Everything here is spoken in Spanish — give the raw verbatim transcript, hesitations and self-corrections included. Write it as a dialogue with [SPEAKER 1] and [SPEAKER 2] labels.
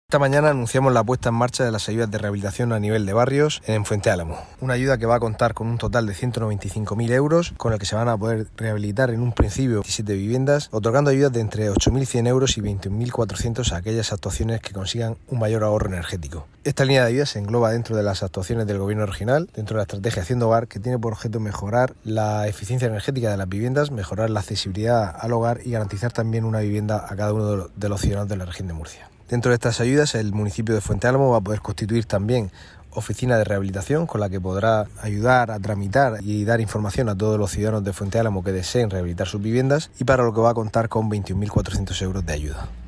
[SPEAKER 1] Esta mañana anunciamos la puesta en marcha de las ayudas de rehabilitación a nivel de barrios en Fuente Álamo. Una ayuda que va a contar con un total de ciento noventa y cinco mil euros, con el que se van a poder rehabilitar en un principio diecisiete viviendas, otorgando ayudas de entre ocho mil cien euros y veintiún mil cuatrocientos a aquellas actuaciones que consigan un mayor ahorro energético. Esta línea de ayudas se engloba dentro de las actuaciones del Gobierno regional, dentro de la estrategia Haciendo Hogar, que tiene por objeto mejorar la eficiencia energética de las viviendas, mejorar la accesibilidad al hogar y garantizar también una vivienda a cada uno de los ciudadanos de la región de Murcia. Dentro de estas ayudas, el municipio de Fuente Álamo va a poder constituir también oficina de rehabilitación con la que podrá ayudar a tramitar y dar información a todos los ciudadanos de Fuente Álamo que deseen rehabilitar sus viviendas, y para lo que va a contar con veintiún mil cuatrocientos euros de ayuda.